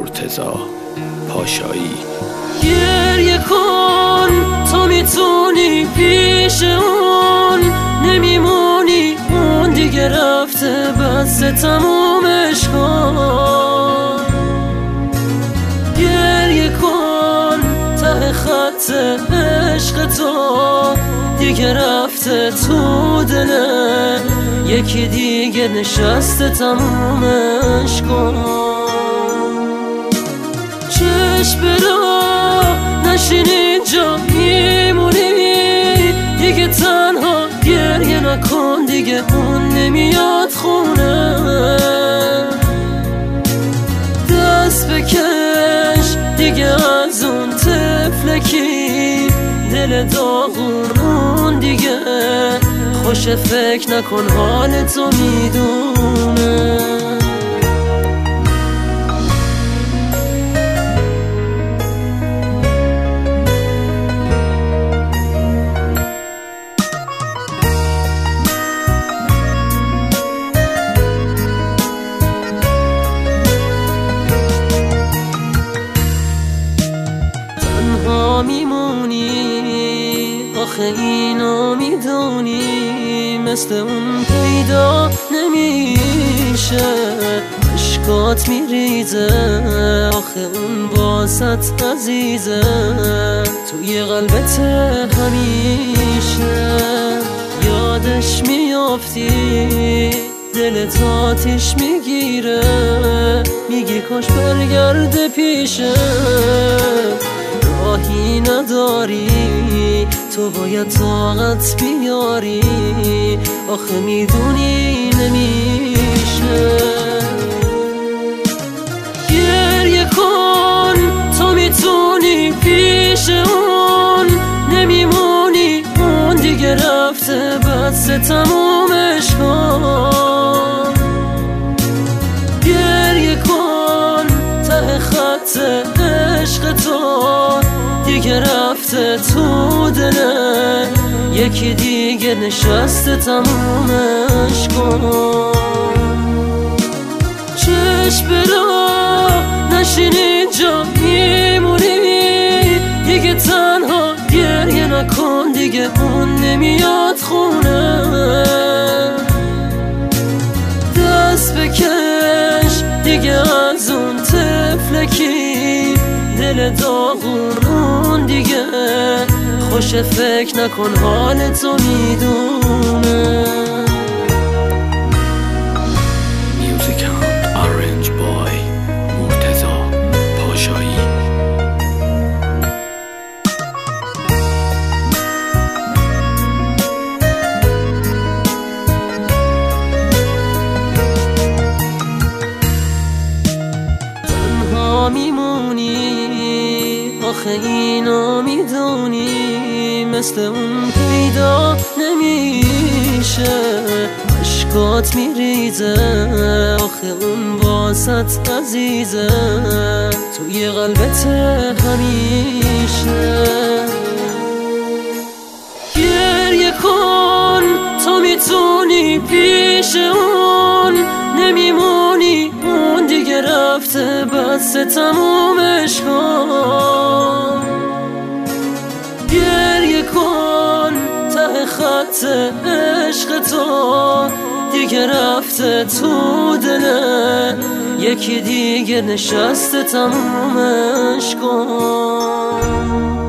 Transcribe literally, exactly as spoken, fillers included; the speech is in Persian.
مرتضی پاشایی. گریه کن تو میتونی پیش اون نمیمونی، اون دیگه رفته بس تمومش کن. گریه کن ته خط عشق تو دیگه رفته تو دله، یکی دیگه نشسته تمومش کن. چشم برا نشین اینجا میمونی، دیگه تنها گریه نکن، دیگه اون نمیاد خونه. دست بکش دیگه از اون طفلکی، دل داغون اون دیگه خوش فکر نکن حال تو میدونه. میمونی آخه اینو میدونی، مثل اون پیدا نمیشه. عشقات میریزه آخه اون واسط عزیزه، توی قلبت همیشه. یادش میافتی دلت آتیش میگیره، میگی کاش برگرده پیشه. راهی نداری تو باید طاقت بیاری، آخه میدونی نمیشه. گریه کن تو میتونی پیش اون نمیمونی، اون دیگه رفته بس تمومش کن. گریه کن ته خط عشق تو دیگه رفته تو دله، یکی دیگه نشسته تمومش کن. چشم برا نشین اینجا میمونی، دیگه تنها گریه نکن، دیگه اون نمیاد خونه. دست بکش دیگه از اون طفلکی، دل داغون اون دیگه خوش فکر نکن حال تو میدونه. میوزیک آرنج بای مرتضی پاشایی. تنها میمونی آخه اینو میدونی، مثل اون پیدا نمیشه. عشقات میریزه آخه اون واسط عزیزه، توی قلبت همیشه. گریه کن تو میتونی پیش اون نمیمونی، اون دیگه رفته بس تمومش کن. گریه کن ته خط عشق تو دیگه رفته تو دله، یکی دیگه نشسته تمومش کن.